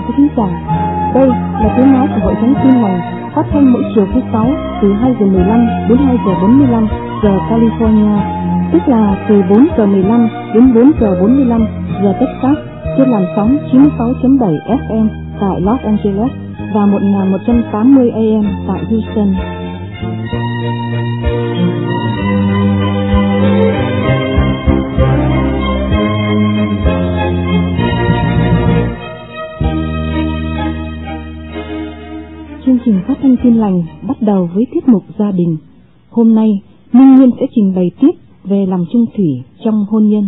quý thính giả. Đây là tiếng nói của Hội Thánh Tin Lành, phát thanh mỗi chiều thứ 6 từ 2 giờ 15 đến 2 giờ 45 giờ California, tức là từ 4 giờ 15 đến 4 giờ 45 giờ Texas, trên làn sóng 96.7 FM tại Los Angeles và 1180 AM tại Houston. Chương trình phát thanh Tin Lành bắt đầu với tiết mục gia đình. Hôm nay, Minh Nguyên sẽ trình bày tiếp về lòng chung thủy trong hôn nhân.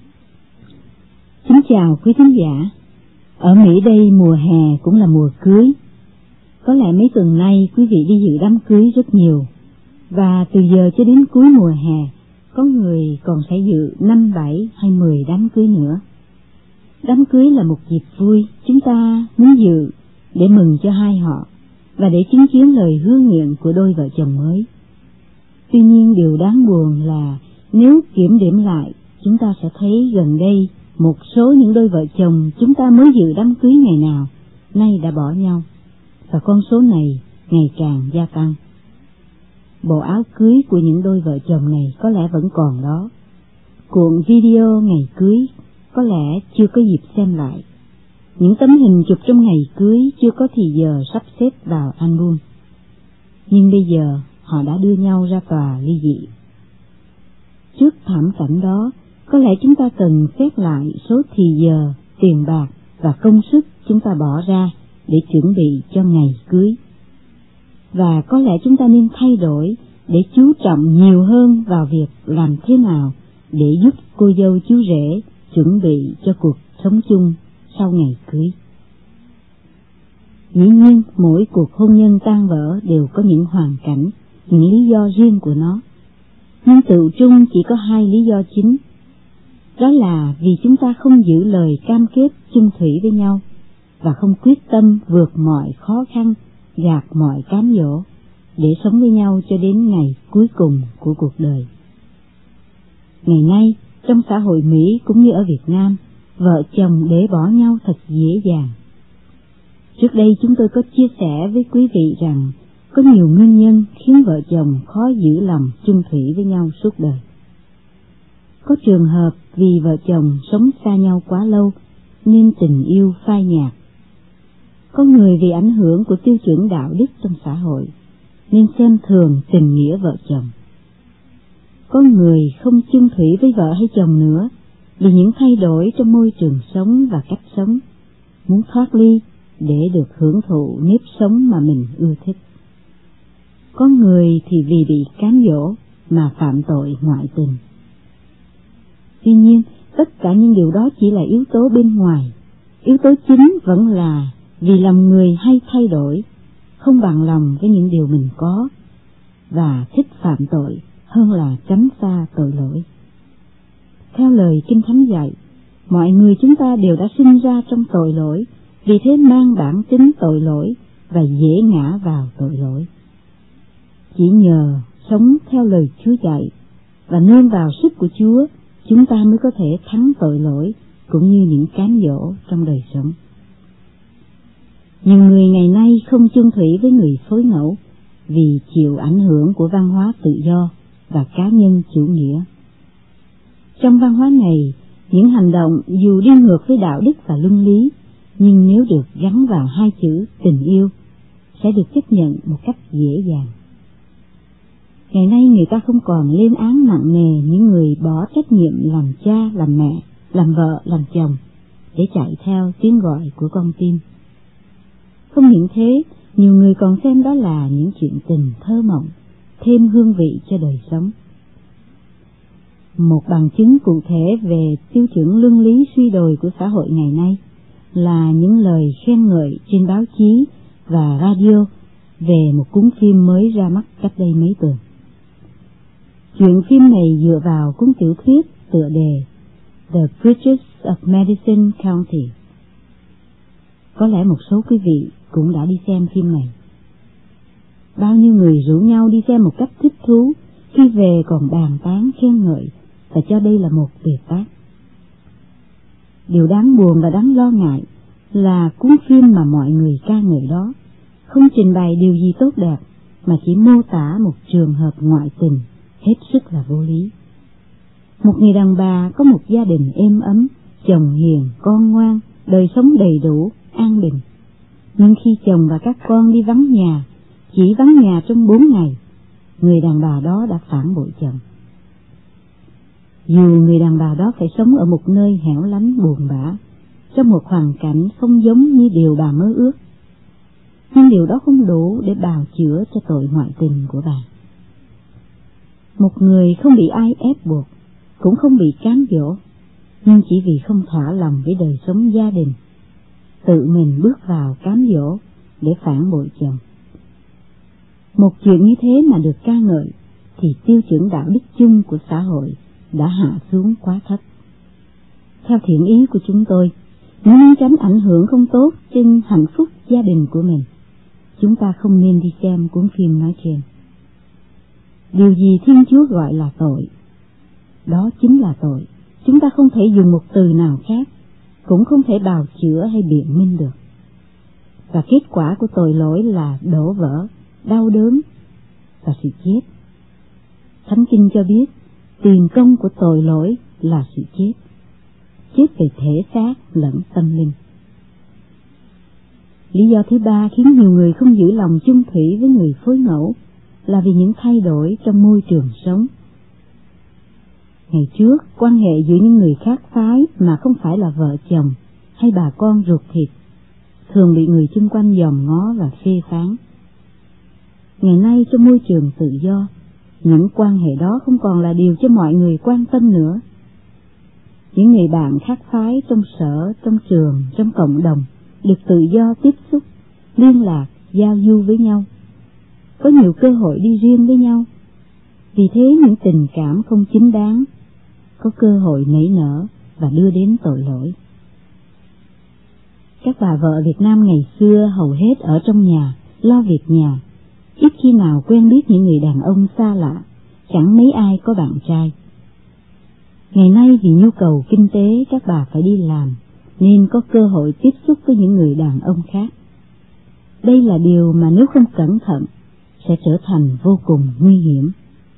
Kính chào quý thính giả. Ở Mỹ đây mùa hè cũng là mùa cưới. Có lẽ mấy tuần nay quý vị đi dự đám cưới rất nhiều. Và từ giờ cho đến cuối mùa hè, có người còn sẽ dự 5, 7 hay 10 đám cưới nữa. Đám cưới là một dịp vui, chúng ta muốn dự để mừng cho hai họ và để chứng kiến lời hứa nguyện của đôi vợ chồng mới. Tuy nhiên điều đáng buồn là nếu kiểm điểm lại, chúng ta sẽ thấy gần đây một số những đôi vợ chồng chúng ta mới dự đám cưới ngày nào, nay đã bỏ nhau, và con số này ngày càng gia tăng. Bộ áo cưới của những đôi vợ chồng này có lẽ vẫn còn đó. Cuộn video ngày cưới có lẽ chưa có dịp xem lại. Những tấm hình chụp trong ngày cưới chưa có thì giờ sắp xếp vào album. Nhưng bây giờ họ đã đưa nhau ra tòa ly dị. Trước thảm cảnh đó, có lẽ chúng ta cần xét lại số thì giờ, tiền bạc và công sức chúng ta bỏ ra để chuẩn bị cho ngày cưới. Và có lẽ chúng ta nên thay đổi để chú trọng nhiều hơn vào việc làm thế nào để giúp cô dâu chú rể chuẩn bị cho cuộc sống chung sau ngày cưới. Dĩ nhiên, mỗi cuộc hôn nhân tan vỡ đều có những hoàn cảnh, những lý do riêng của nó. Nhưng tựu chung chỉ có 2 lý do chính. Đó là vì chúng ta không giữ lời cam kết chung thủy với nhau và không quyết tâm vượt mọi khó khăn, gạt mọi cám dỗ để sống với nhau cho đến ngày cuối cùng của cuộc đời. Ngày nay, trong xã hội Mỹ cũng như ở Việt Nam, vợ chồng để bỏ nhau thật dễ dàng. Trước đây chúng tôi có chia sẻ với quý vị rằng có nhiều nguyên nhân khiến vợ chồng khó giữ lòng chung thủy với nhau suốt đời. Có trường hợp vì vợ chồng sống xa nhau quá lâu nên tình yêu phai nhạt. Có người vì ảnh hưởng của tiêu chuẩn đạo đức trong xã hội nên xem thường tình nghĩa vợ chồng. Có người không chung thủy với vợ hay chồng nữa vì những thay đổi trong môi trường sống và cách sống, muốn thoát ly để được hưởng thụ nếp sống mà mình ưa thích. Có người thì vì bị cám dỗ mà phạm tội ngoại tình. Tuy nhiên, tất cả những điều đó chỉ là yếu tố bên ngoài. Yếu tố chính vẫn là vì lòng người hay thay đổi, không bằng lòng với những điều mình có, và thích phạm tội hơn là tránh xa tội lỗi. Theo lời Kinh Thánh dạy, mọi người chúng ta đều đã sinh ra trong tội lỗi, vì thế mang bản tính tội lỗi và dễ ngã vào tội lỗi. Chỉ nhờ sống theo lời Chúa dạy và nương vào sức của Chúa, chúng ta mới có thể thắng tội lỗi cũng như những cám dỗ trong đời sống. Nhiều người ngày nay không chung thủy với người phối ngẫu vì chịu ảnh hưởng của văn hóa tự do và cá nhân chủ nghĩa. Trong văn hóa này, những hành động dù đi ngược với đạo đức và luân lý, nhưng nếu được gắn vào 2 chữ tình yêu, sẽ được chấp nhận một cách dễ dàng. Ngày nay người ta không còn lên án nặng nề những người bỏ trách nhiệm làm cha, làm mẹ, làm vợ, làm chồng để chạy theo tiếng gọi của con tim. Không những thế, nhiều người còn xem đó là những chuyện tình thơ mộng, thêm hương vị cho đời sống. Một bằng chứng cụ thể về tiêu chuẩn luân lý suy đồi của xã hội ngày nay là những lời khen ngợi trên báo chí và radio về một cuốn phim mới ra mắt cách đây mấy tuần. Chuyện phim này dựa vào cuốn tiểu thuyết tựa đề The Preachers of Madison County. Có lẽ một số quý vị cũng đã đi xem phim này. Bao nhiêu người rủ nhau đi xem một cách thích thú, khi về còn bàn tán khen ngợi và cho đây là một tuyệt tác. Điều đáng buồn và đáng lo ngại là cuốn phim mà mọi người ca ngợi đó không trình bày điều gì tốt đẹp, mà chỉ mô tả một trường hợp ngoại tình hết sức là vô lý. Một người đàn bà có một gia đình êm ấm, chồng hiền, con ngoan, đời sống đầy đủ, an bình. Nhưng khi chồng và các con đi vắng nhà, chỉ vắng nhà trong 4 ngày, người đàn bà đó đã phản bội chồng. Dù người đàn bà đó phải sống ở một nơi hẻo lánh buồn bã, trong một hoàn cảnh không giống như điều bà mơ ước, nhưng điều đó không đủ để bào chữa cho tội ngoại tình của bà. Một người không bị ai ép buộc, cũng không bị cám dỗ, nhưng chỉ vì không thỏa lòng với đời sống gia đình, tự mình bước vào cám dỗ để phản bội chồng. Một chuyện như thế mà được ca ngợi, thì tiêu chuẩn đạo đức chung của xã hội đã hạ xuống quá thấp. Theo thiện ý của chúng tôi, nếu muốn tránh ảnh hưởng không tốt trên hạnh phúc gia đình của mình, chúng ta không nên đi xem cuốn phim nói trên. Điều gì Thiên Chúa gọi là tội, đó chính là tội. Chúng ta không thể dùng một từ nào khác, cũng không thể bào chữa hay biện minh được. Và kết quả của tội lỗi là đổ vỡ, đau đớn và sự chết. Thánh Kinh cho biết tiền công của tội lỗi là sự chết, chết về thể xác lẫn tâm linh. Lý do thứ ba khiến nhiều người không giữ lòng chung thủy với người phối ngẫu là vì những thay đổi trong môi trường sống. Ngày trước, quan hệ giữa những người khác phái mà không phải là vợ chồng hay bà con ruột thịt thường bị người chung quanh dòm ngó và phê phán. Ngày nay trong môi trường tự do, những quan hệ đó không còn là điều cho mọi người quan tâm nữa. Những người bạn khác phái trong sở, trong trường, trong cộng đồng được tự do tiếp xúc, liên lạc, giao du với nhau, có nhiều cơ hội đi riêng với nhau. Vì thế những tình cảm không chính đáng có cơ hội nảy nở và đưa đến tội lỗi. Các bà vợ Việt Nam ngày xưa hầu hết ở trong nhà, lo việc nhà, ít khi nào quen biết những người đàn ông xa lạ, chẳng mấy ai có bạn trai. Ngày nay vì nhu cầu kinh tế các bà phải đi làm, nên có cơ hội tiếp xúc với những người đàn ông khác. Đây là điều mà nếu không cẩn thận sẽ trở thành vô cùng nguy hiểm.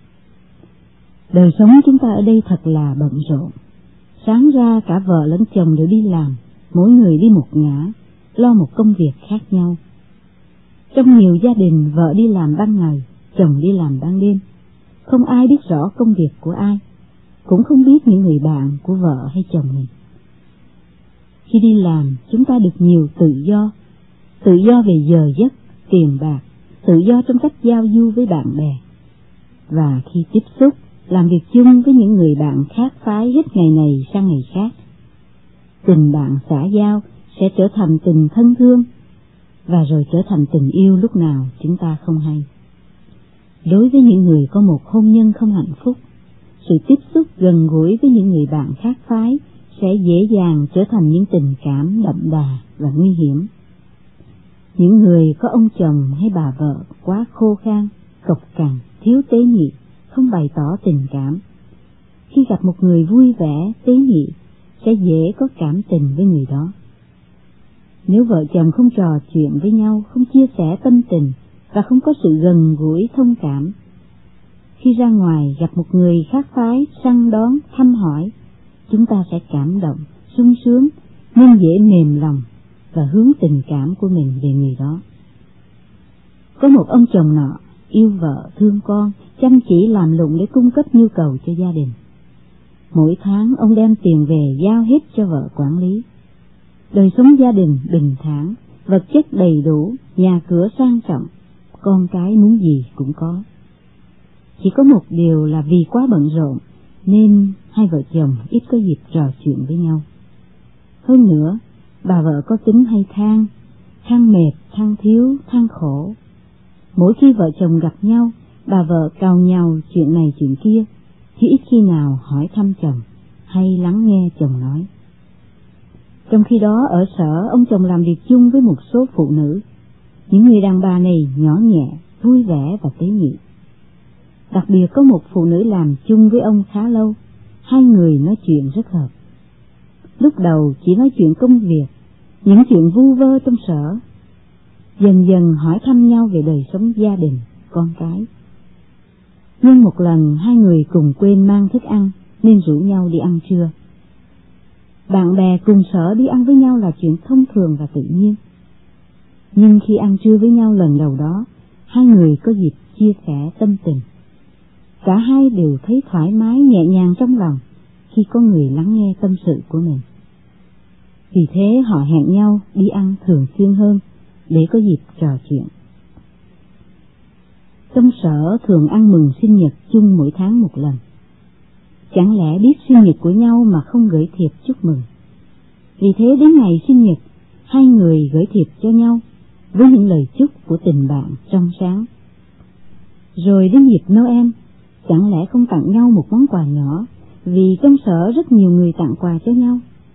Đời sống chúng ta ở đây thật là bận rộn. Sáng ra cả vợ lẫn chồng đều đi làm, mỗi người đi một ngả, lo một công việc khác nhau. Trong nhiều gia đình vợ đi làm ban ngày, chồng đi làm ban đêm. Không ai biết rõ công việc của ai, cũng không biết những người bạn của vợ hay chồng mình. Khi đi làm, chúng ta được nhiều tự do về giờ giấc, tiền bạc, tự do trong cách giao du với bạn bè. Và khi tiếp xúc, làm việc chung với những người bạn khác phái hết ngày này sang ngày khác, tình bạn xã giao sẽ trở thành tình thân thương, và rồi trở thành tình yêu lúc nào chúng ta không hay. Đối với những người có một hôn nhân không hạnh phúc, sự tiếp xúc gần gũi với những người bạn khác phái sẽ dễ dàng trở thành những tình cảm đậm đà và nguy hiểm. Những người có ông chồng hay bà vợ quá khô khan, cộc cằn, thiếu tế nhị, không bày tỏ tình cảm, khi gặp một người vui vẻ, tế nhị, sẽ dễ có cảm tình với người đó. Nếu vợ chồng không trò chuyện với nhau, không chia sẻ tâm tình và không có sự gần gũi thông cảm, khi ra ngoài gặp một người khác phái săn đón, thăm hỏi, chúng ta sẽ cảm động, sung sướng, nên dễ mềm lòng và hướng tình cảm của mình về người đó. Có một ông chồng nọ yêu vợ, thương con, chăm chỉ làm lụng để cung cấp nhu cầu cho gia đình. Mỗi tháng ông đem tiền về giao hết cho vợ quản lý. Đời sống gia đình bình thản, vật chất đầy đủ, nhà cửa sang trọng, con cái muốn gì cũng có. Chỉ có một điều là vì quá bận rộn nên hai vợ chồng ít có dịp trò chuyện với nhau. Hơn nữa, bà vợ có tính hay than mệt, than thiếu, than khổ. Mỗi khi vợ chồng gặp nhau, bà vợ càu nhàu chuyện này chuyện kia, chứ ít khi nào hỏi thăm chồng hay lắng nghe chồng nói. Trong khi đó ở sở, ông chồng làm việc chung với một số phụ nữ. Những người đàn bà này nhỏ nhẹ, vui vẻ và tế nhị. Đặc biệt có một phụ nữ làm chung với ông khá lâu, hai người nói chuyện rất hợp. Lúc đầu chỉ nói chuyện công việc, những chuyện vu vơ trong sở. Dần dần hỏi thăm nhau về đời sống gia đình, con cái. Nhưng một lần hai người cùng quên mang thức ăn nên rủ nhau đi ăn trưa. Bạn bè cùng sở đi ăn với nhau là chuyện thông thường và tự nhiên. Nhưng khi ăn trưa với nhau lần đầu đó, hai người có dịp chia sẻ tâm tình. Cả hai đều thấy thoải mái nhẹ nhàng trong lòng khi có người lắng nghe tâm sự của mình. Vì thế họ hẹn nhau đi ăn thường xuyên hơn để có dịp trò chuyện. Trong sở thường ăn mừng sinh nhật chung mỗi tháng một lần. Chẳng lẽ biết sinh nhật của nhau mà không gửi thiệp chúc mừng. Vì thế đến ngày sinh nhật, hai người gửi thiệp cho nhau với những lời chúc của tình bạn trong sáng. Rồi đến dịp Noel, chẳng lẽ không tặng nhau một món quà nhỏ, vì trong sở rất nhiều người tặng quà cho nhau.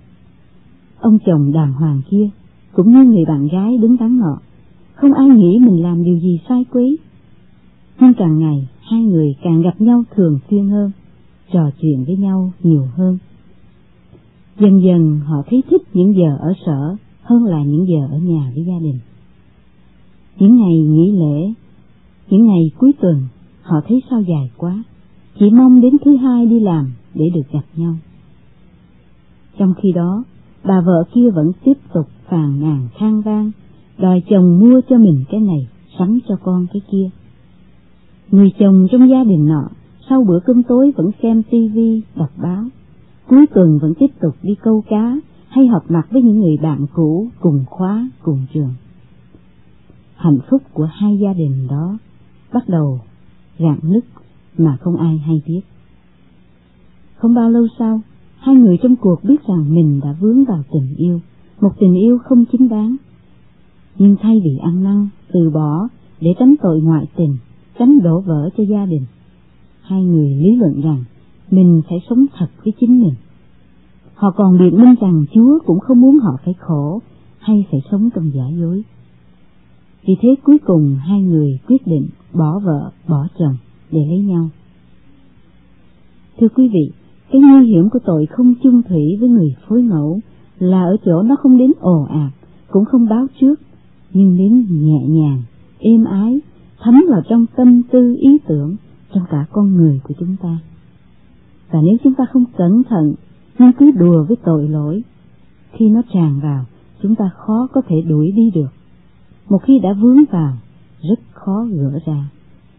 Ông chồng đàng hoàng kia, cũng như người bạn gái đứng đắn nọ, không ai nghĩ mình làm điều gì sai quấy. Nhưng càng ngày, hai người càng gặp nhau thường xuyên hơn, trò chuyện với nhau nhiều hơn. Dần dần họ thấy thích những giờ ở sở hơn là những giờ ở nhà với gia đình. Những ngày nghỉ lễ, những ngày cuối tuần, họ thấy sao dài quá, chỉ mong đến thứ hai đi làm để được gặp nhau. Trong khi đó, bà vợ kia vẫn tiếp tục phàn nàn than vang, đòi chồng mua cho mình cái này, sắm cho con cái kia. Người chồng trong gia đình nọ, sau bữa cơm tối vẫn xem tivi, đọc báo, cuối tuần vẫn tiếp tục đi câu cá hay họp mặt với những người bạn cũ cùng khóa, cùng trường. Hạnh phúc của hai gia đình đó bắt đầu rạn nứt mà không ai hay biết. Không bao lâu sau, hai người trong cuộc biết rằng mình đã vướng vào tình yêu, một tình yêu không chính đáng. Nhưng thay vì ăn năn, từ bỏ để tránh tội ngoại tình, tránh đổ vỡ cho gia đình, hai người lý luận rằng mình phải sống thật với chính mình. Họ còn biện minh rằng Chúa cũng không muốn họ phải khổ hay phải sống trong giả dối. Vì thế cuối cùng hai người quyết định bỏ vợ, bỏ chồng để lấy nhau. Thưa quý vị, cái nguy hiểm của tội không chung thủy với người phối ngẫu là ở chỗ nó không đến ồ ạt, cũng không báo trước, nhưng đến nhẹ nhàng, êm ái, thấm vào trong tâm tư ý tưởng, trong cả con người của chúng ta. Và nếu chúng ta không cẩn thận, nhưng cứ đùa với tội lỗi, khi nó tràn vào, chúng ta khó có thể đuổi đi được. Một khi đã vướng vào, rất khó gỡ ra.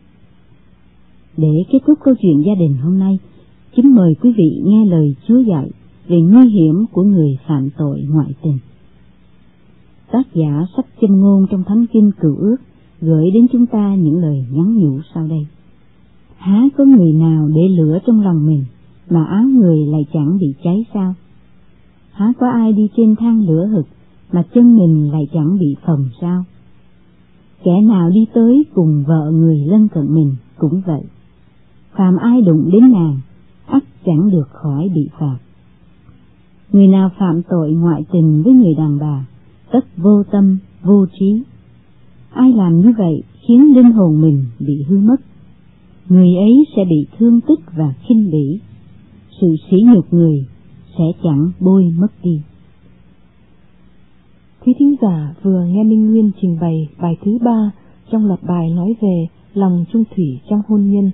Để kết thúc câu chuyện gia đình hôm nay, kính mời quý vị nghe lời Chúa dạy về nguy hiểm của người phạm tội ngoại tình. Tác giả sách Châm ngôn trong Thánh Kinh Cựu Ước gửi đến chúng ta những lời nhắn nhủ sau đây. Há có người nào để lửa trong lòng mình mà áo người lại chẳng bị cháy sao? Há có ai đi trên thang lửa hực mà chân mình lại chẳng bị phồng sao? Kẻ nào đi tới cùng vợ người lân cận mình cũng vậy. Phàm ai đụng đến nàng, ắt chẳng được khỏi bị phạt. Người nào phạm tội ngoại tình với người đàn bà, tất vô tâm, vô trí. Ai làm như vậy khiến linh hồn mình bị hư mất. Người ấy sẽ bị thương tích và khinh bỉ. Sự sỉ nhục người sẽ chẳng bôi mất đi. Quý thính giả vừa nghe Minh Nguyên trình bày bài thứ 3 trong loạt bài nói về lòng chung thủy trong hôn nhân.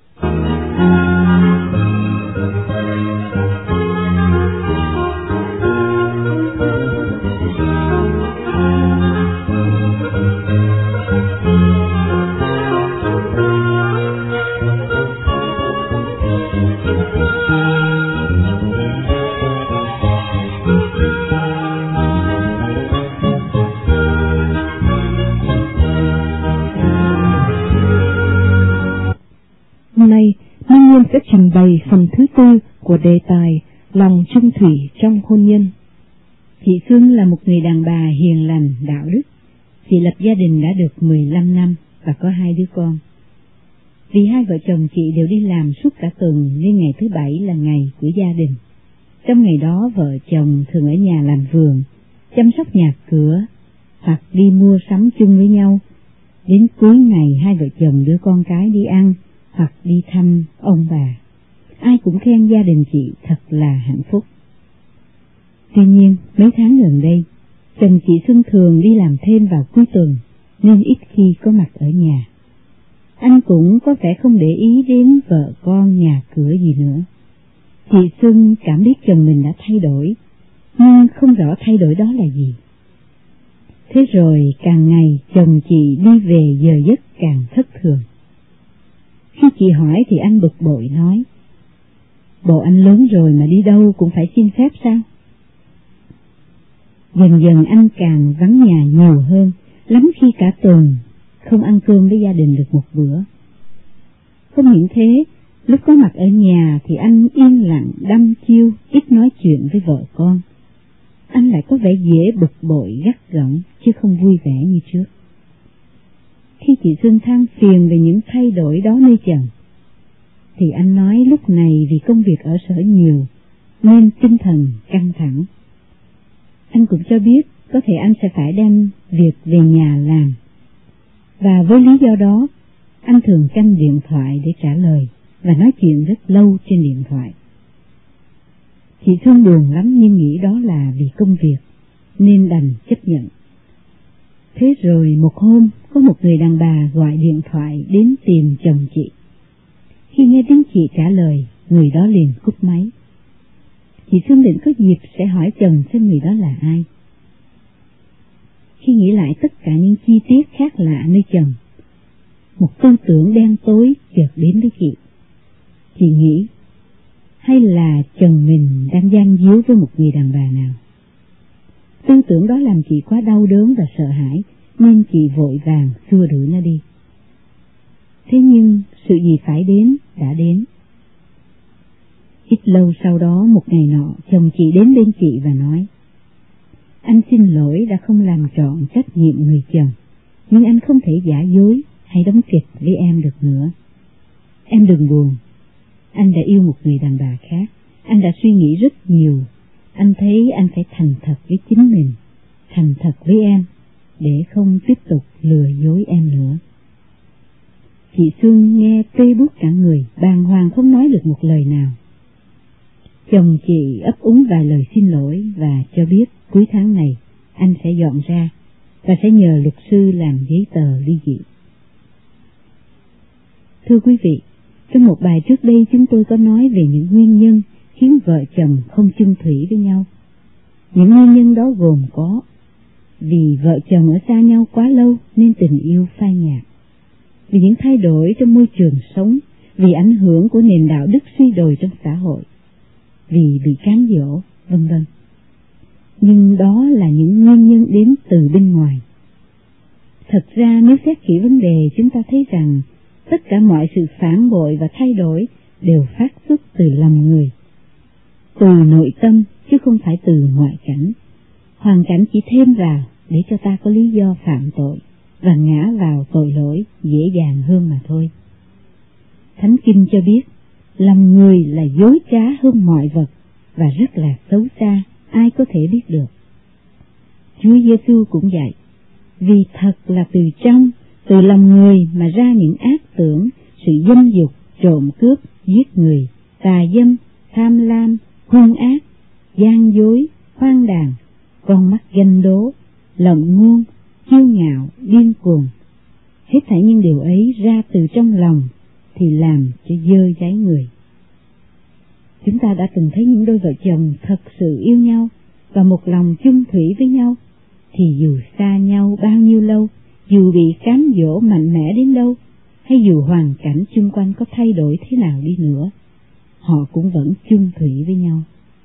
Hôm nay, Minh Nguyên sẽ trình bày phần thứ 4 của đề tài lòng chung thủy trong hôn nhân. Chị Xuân là một người đàn bà hiền lành, đạo đức. Chị lập gia đình đã được 15 năm và có 2 đứa con. Vì hai vợ chồng chị đều đi làm suốt cả tuần nên ngày thứ Bảy là ngày của gia đình. Trong ngày đó vợ chồng thường ở nhà làm vườn, chăm sóc nhà cửa hoặc đi mua sắm chung với nhau. Đến cuối ngày hai vợ chồng đưa con cái đi ăn hoặc đi thăm ông bà. Ai cũng khen gia đình chị thật là hạnh phúc. Tuy nhiên mấy tháng gần đây, Chồng chị Xuân thường đi làm thêm vào cuối tuần nên ít khi có mặt ở nhà. Anh cũng có vẻ không để ý đến vợ con nhà cửa gì nữa. Chị Xuân cảm biết chồng mình đã thay đổi, nhưng không rõ thay đổi đó là gì. Thế rồi càng ngày chồng chị đi về giờ giấc càng thất thường. Khi chị hỏi thì anh bực bội nói: "Bộ anh lớn rồi mà đi đâu cũng phải xin phép sao?" Dần dần anh càng vắng nhà nhiều hơn, lắm khi cả tuần không ăn cơm với gia đình được một bữa. Không những thế, lúc có mặt ở nhà thì anh yên lặng đăm chiêu, ít nói chuyện với vợ con. Anh lại có vẻ dễ bực bội gắt gỏng chứ không vui vẻ như trước. Khi chị Xuân than phiền về những thay đổi đó nơi chồng, thì anh nói lúc này vì công việc ở sở nhiều nên tinh thần căng thẳng. Anh cũng cho biết có thể anh sẽ phải đem việc về nhà làm, và với lý do đó anh thường canh điện thoại để trả lời và nói chuyện rất lâu trên điện thoại. Chị Xuân buồn lắm nhưng nghĩ đó là vì công việc nên đành chấp nhận. Thế rồi một hôm có một người đàn bà gọi điện thoại đến tìm chồng chị. Khi nghe tiếng chị trả lời, người đó liền cúp máy. Chị Xuân định có dịp sẽ hỏi chồng xem người đó là ai. Khi nghĩ lại tất cả những chi tiết khác lạ nơi chồng, một tư tưởng đen tối chợt đến với chị. Chị nghĩ, hay là chồng mình đang gian díu với một người đàn bà nào? Tư tưởng đó làm chị quá đau đớn và sợ hãi, nên chị vội vàng xua đuổi nó đi. Thế nhưng sự gì phải đến đã đến. Ít lâu sau đó, một ngày nọ, chồng chị đến bên chị và nói: "Anh xin lỗi đã không làm trọn trách nhiệm người chồng, nhưng anh không thể giả dối hay đóng kịch với em được nữa. Em đừng buồn, anh đã yêu một người đàn bà khác, anh đã suy nghĩ rất nhiều, anh thấy anh phải thành thật với chính mình, thành thật với em, để không tiếp tục lừa dối em nữa." Chị Xuân nghe tê buốt cả người, bàng hoàng không nói được một lời nào. Chồng chị ấp úng vài lời xin lỗi và cho biết cuối tháng này anh sẽ dọn ra và sẽ nhờ luật sư làm giấy tờ ly dị. Thưa quý vị, trong một bài trước đây chúng tôi có nói về những nguyên nhân khiến vợ chồng không chung thủy với nhau. Những nguyên nhân đó gồm có: vì vợ chồng ở xa nhau quá lâu nên tình yêu phai nhạt, vì những thay đổi trong môi trường sống, vì ảnh hưởng của nền đạo đức suy đồi trong xã hội, vì bị cám dỗ, vân vân. Nhưng đó là những nguyên nhân đến từ bên ngoài. Thật ra nếu xét kỹ vấn đề, chúng ta thấy rằng tất cả mọi sự phản bội và thay đổi đều phát xuất từ lòng người, từ nội tâm chứ không phải từ ngoại cảnh. Hoàn cảnh chỉ thêm vào để cho ta có lý do phạm tội và ngã vào tội lỗi dễ dàng hơn mà thôi. Thánh Kinh cho biết lòng người là dối trá hơn mọi vật và rất là xấu xa, ai có thể biết được. Chúa Giêsu cũng dạy, vì thật là từ trong, từ lòng người mà ra những ác tưởng, sự dâm dục, trộm cướp, giết người, tà dâm, tham lam, hung ác, gian dối, hoang đàn, con mắt ganh đố, lộng ngôn, kiêu ngạo, điên cuồng. Hết thảy những điều ấy ra từ trong lòng thì làm cho dơ dáy người. Chúng ta đã từng thấy những đôi vợ chồng thật sự yêu nhau và một lòng chung thủy với nhau, thì dù xa nhau bao nhiêu lâu, dù bị cám dỗ mạnh mẽ đến đâu, hay dù hoàn cảnh xung quanh có thay đổi thế nào đi nữa, họ cũng vẫn chung thủy với nhau.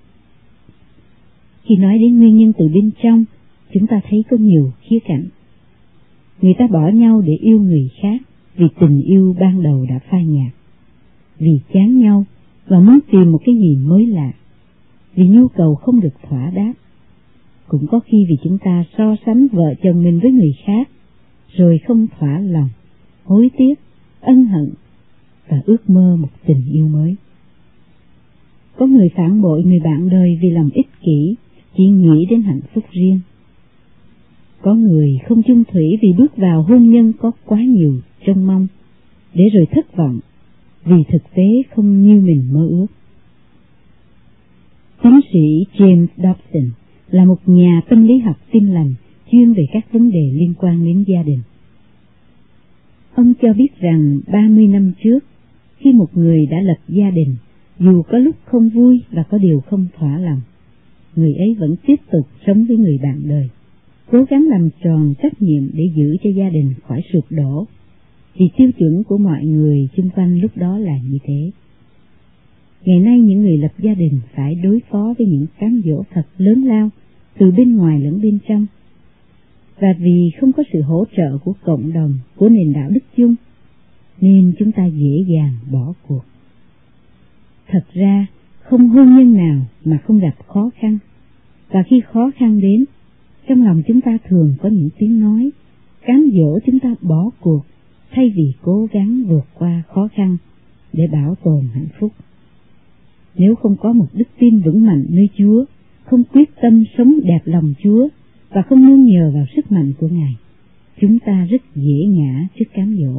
Khi nói đến nguyên nhân từ bên trong, chúng ta thấy có nhiều khía cạnh. Người ta bỏ nhau để yêu người khác vì tình yêu ban đầu đã phai nhạt, vì chán nhau và muốn tìm một cái gì mới lạ, vì nhu cầu không được thỏa đáp. Cũng có khi vì chúng ta so sánh vợ chồng mình với người khác, rồi không thỏa lòng, hối tiếc, ân hận và ước mơ một tình yêu mới. Có người phản bội người bạn đời vì lòng ích kỷ, chỉ nghĩ đến hạnh phúc riêng. Có người không chung thủy vì bước vào hôn nhân có quá nhiều trông mong, để rồi thất vọng vì thực tế không như mình mơ ước. Tiến sĩ James Dobson là một nhà tâm lý học tin lành chuyên về các vấn đề liên quan đến gia đình. Ông cho biết rằng 30 năm trước, khi một người đã lập gia đình, dù có lúc không vui và có điều không thỏa lòng, người ấy vẫn tiếp tục sống với người bạn đời, cố gắng làm tròn trách nhiệm để giữ cho gia đình khỏi sụp đổ, vì tiêu chuẩn của mọi người xung quanh lúc đó là như thế. Ngày nay những người lập gia đình phải đối phó với những cám dỗ thật lớn lao từ bên ngoài lẫn bên trong, và vì không có sự hỗ trợ của cộng đồng, của nền đạo đức chung, nên chúng ta dễ dàng bỏ cuộc. Thật ra, không hôn nhân nào mà không gặp khó khăn, và khi khó khăn đến, trong lòng chúng ta thường có những tiếng nói cám dỗ chúng ta bỏ cuộc thay vì cố gắng vượt qua khó khăn để bảo tồn hạnh phúc. Nếu không có một đức tin vững mạnh nơi Chúa, không quyết tâm sống đẹp lòng Chúa và không nương nhờ vào sức mạnh của Ngài, chúng ta rất dễ ngã trước cám dỗ.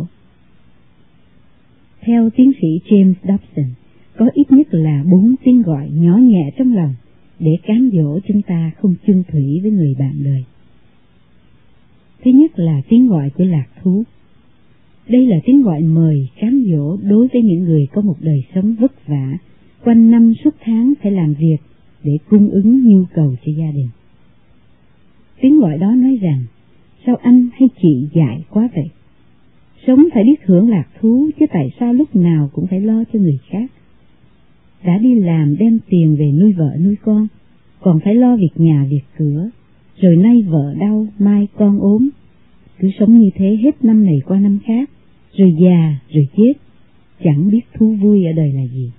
Theo tiến sĩ James Dobson, có ít nhất là 4 tiếng gọi nhỏ nhẹ trong lòng để cám dỗ chúng ta không chung thủy với người bạn đời. Thứ nhất là tiếng gọi của lạc thú. Đây là tiếng gọi mời cám dỗ đối với những người có một đời sống vất vả, quanh năm suốt tháng phải làm việc để cung ứng nhu cầu cho gia đình. Tiếng gọi đó nói rằng, sao anh hay chị dại quá vậy? Sống phải biết hưởng lạc thú, chứ tại sao lúc nào cũng phải lo cho người khác? Đã đi làm đem tiền về nuôi vợ nuôi con, còn phải lo việc nhà việc cửa, rồi nay vợ đau, mai con ốm. Cứ sống như thế hết năm này qua năm khác, rồi già, rồi chết, chẳng biết thú vui ở đời là gì.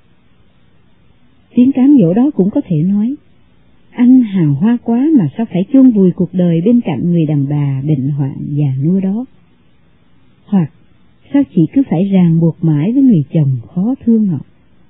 Tiếng cám dỗ đó cũng có thể nói, anh hào hoa quá mà sao phải chôn vùi cuộc đời bên cạnh người đàn bà bệnh hoạn già nua đó. Hoặc, sao chị cứ phải ràng buộc mãi với người chồng khó thương họ.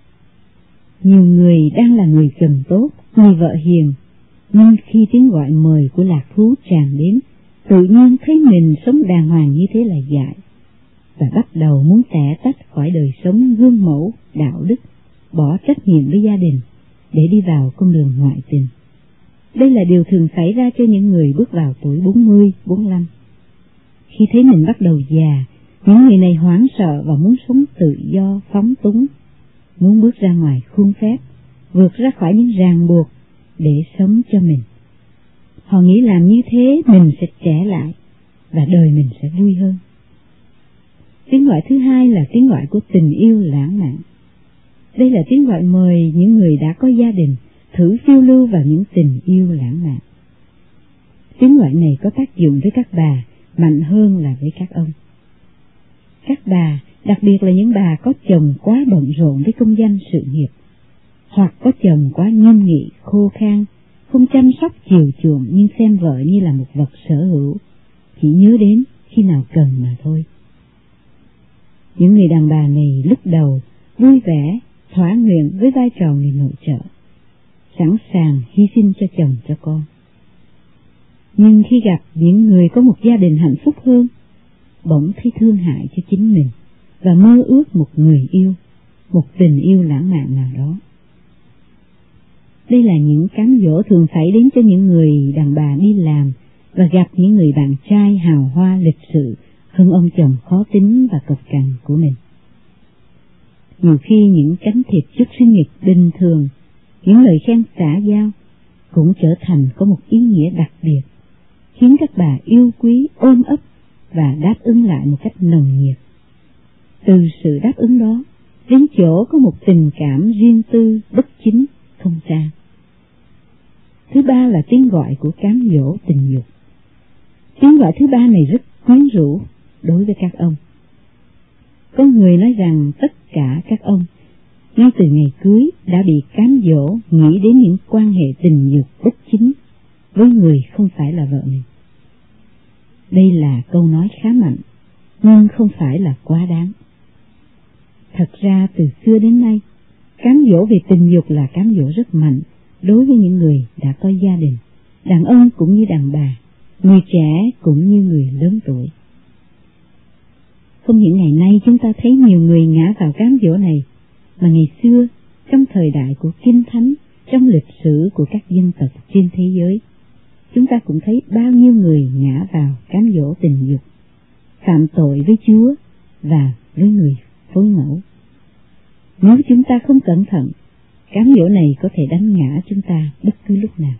Nhiều người đang là người chồng tốt, người vợ hiền, nhưng khi tiếng gọi mời của lạc thú tràn đến, tự nhiên thấy mình sống đàng hoàng như thế là dại, và bắt đầu muốn tẻ tách khỏi đời sống gương mẫu, đạo đức, bỏ trách nhiệm với gia đình, để đi vào con đường ngoại tình. Đây là điều thường xảy ra cho những người bước vào tuổi 40, 45. Khi thấy mình bắt đầu già, những người này hoảng sợ và muốn sống tự do, phóng túng, muốn bước ra ngoài khuôn phép, vượt ra khỏi những ràng buộc để sống cho mình. Họ nghĩ làm như thế mình sẽ trẻ lại và đời mình sẽ vui hơn. Tiếng gọi thứ hai là tiếng gọi của tình yêu lãng mạn. Đây là tiếng gọi mời những người đã có gia đình thử phiêu lưu vào những tình yêu lãng mạn. Tiếng gọi này có tác dụng với các bà mạnh hơn là với các ông. Các bà, đặc biệt là những bà có chồng quá bận rộn với công danh sự nghiệp, hoặc có chồng quá nghiêm nghị, khô khan, không chăm sóc chiều chuộng nhưng xem vợ như là một vật sở hữu, chỉ nhớ đến khi nào cần mà thôi. Những người đàn bà này lúc đầu vui vẻ, thỏa nguyện với vai trò người nội trợ, sẵn sàng hy sinh cho chồng cho con. Nhưng khi gặp những người có một gia đình hạnh phúc hơn, bỗng thấy thương hại cho chính mình và mơ ước một người yêu, một tình yêu lãng mạn nào đó. Đây là những cám dỗ thường xảy đến cho những người đàn bà đi làm và gặp những người bạn trai hào hoa lịch sự hơn ông chồng khó tính và cộc cằn của mình. Nhiều khi những cánh thiệp chúc sinh nhật bình thường, những lời khen xã giao cũng trở thành có một ý nghĩa đặc biệt, khiến các bà yêu quý, ôm ấp và đáp ứng lại một cách nồng nhiệt. Từ sự đáp ứng đó đến chỗ có một tình cảm riêng tư, bất chính, không xa. Thứ ba là tiếng gọi của cám dỗ tình dục. Tiếng gọi thứ ba này rất quyến rũ đối với các ông. Có người nói rằng tất cả các ông ngay từ ngày cưới đã bị cám dỗ nghĩ đến những quan hệ tình dục bất chính với người không phải là vợ mình. Đây là câu nói khá mạnh, nhưng không phải là quá đáng. Thật ra từ xưa đến nay, cám dỗ về tình dục là cám dỗ rất mạnh đối với những người đã có gia đình, đàn ông cũng như đàn bà, người trẻ cũng như người lớn tuổi. Không những ngày nay chúng ta thấy nhiều người ngã vào cám dỗ này, mà ngày xưa, trong thời đại của Kinh Thánh, trong lịch sử của các dân tộc trên thế giới, chúng ta cũng thấy bao nhiêu người ngã vào cám dỗ tình dục, phạm tội với Chúa và với người phối ngẫu. Nếu chúng ta không cẩn thận, cám dỗ này có thể đánh ngã chúng ta bất cứ lúc nào.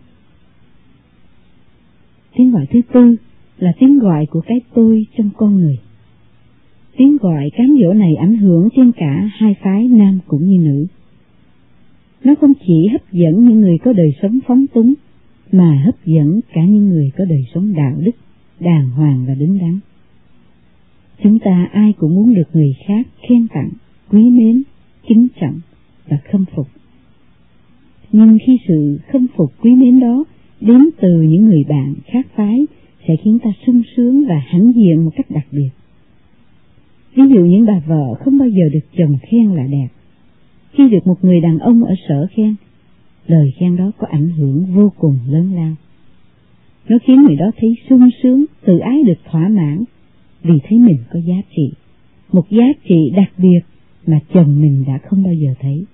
Tiếng gọi thứ tư là tiếng gọi của cái tôi trong con người. Tiếng gọi cám dỗ này ảnh hưởng trên cả hai phái nam cũng như nữ. Nó không chỉ hấp dẫn những người có đời sống phóng túng, mà hấp dẫn cả những người có đời sống đạo đức, đàng hoàng và đứng đắn. Chúng ta ai cũng muốn được người khác khen tặng, quý mến, kính trọng và khâm phục. Nhưng khi sự khâm phục quý mến đó đến từ những người bạn khác phái sẽ khiến ta sung sướng và hãnh diện một cách đặc biệt. Ví dụ những bà vợ không bao giờ được chồng khen là đẹp. Khi được một người đàn ông ở sở khen, lời khen đó có ảnh hưởng vô cùng lớn lao. Nó khiến người đó thấy sung sướng, tự ái được thỏa mãn vì thấy mình có giá trị, một giá trị đặc biệt mà chồng mình đã không bao giờ thấy.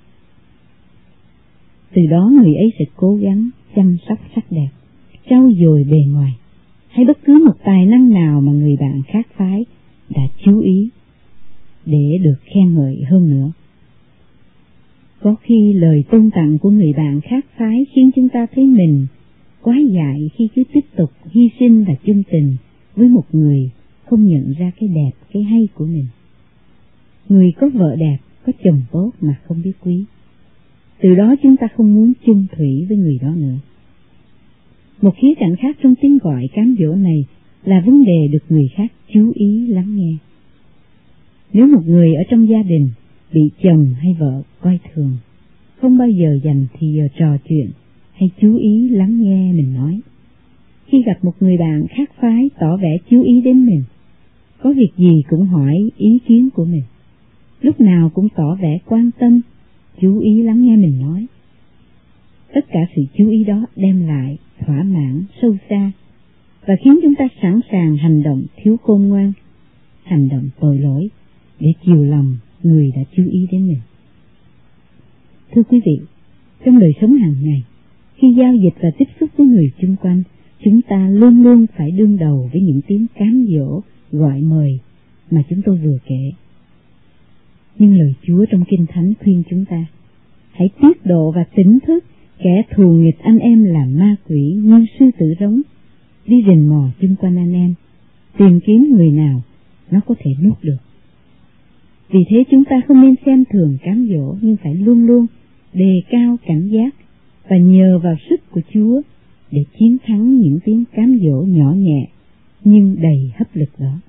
Từ đó người ấy sẽ cố gắng chăm sóc sắc đẹp, trau dồi bề ngoài, hay bất cứ một tài năng nào mà người bạn khác phái đã chú ý để được khen ngợi hơn nữa. Có khi lời tôn tặng của người bạn khác phái khiến chúng ta thấy mình quá dại khi cứ tiếp tục hy sinh và chung tình với một người không nhận ra cái đẹp, cái hay của mình. Người có vợ đẹp, có chồng tốt mà không biết quý. Từ đó chúng ta không muốn chung thủy với người đó nữa. Một khía cạnh khác trong tiếng gọi cám dỗ này là vấn đề được người khác chú ý lắng nghe. Nếu một người ở trong gia đình bị chồng hay vợ coi thường, không bao giờ dành thì giờ trò chuyện hay chú ý lắng nghe mình nói, khi gặp một người bạn khác phái tỏ vẻ chú ý đến mình, có việc gì cũng hỏi ý kiến của mình, lúc nào cũng tỏ vẻ quan tâm, chú ý lắng nghe mình nói, tất cả sự chú ý đó đem lại thỏa mãn sâu xa và khiến chúng ta sẵn sàng hành động thiếu khôn ngoan, hành động tội lỗi để chiều lòng người đã chú ý đến mình. Thưa quý vị, trong đời sống hàng ngày, khi giao dịch và tiếp xúc với người chung quanh, chúng ta luôn luôn phải đương đầu với những tiếng cám dỗ, gọi mời mà chúng tôi vừa kể. Nhưng lời Chúa trong Kinh Thánh khuyên chúng ta, hãy tiết độ và tỉnh thức, kẻ thù nghịch anh em là ma quỷ như sư tử rống, đi rình mò chung quanh anh em, tìm kiếm người nào nó có thể nuốt được. Vì thế chúng ta không nên xem thường cám dỗ, nhưng phải luôn luôn đề cao cảnh giác và nhờ vào sức của Chúa để chiến thắng những tiếng cám dỗ nhỏ nhẹ nhưng đầy hấp lực đó.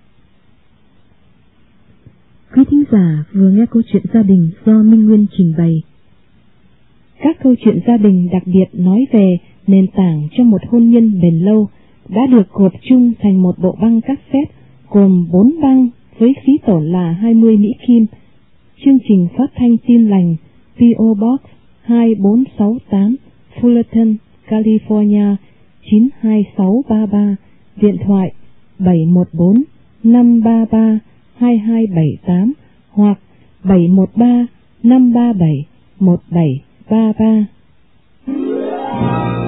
Quý thính giả vừa nghe câu chuyện gia đình do Minh Nguyên trình bày. Các câu chuyện gia đình đặc biệt nói về nền tảng cho một hôn nhân bền lâu đã được gộp chung thành một bộ băng cassette gồm 4 băng với phí tổn là 20 Mỹ Kim. Chương trình phát thanh Tin Lành, P.O. Box 2468, Fullerton, California 92633, điện thoại 714-533-2278 hoặc 713-537-1733.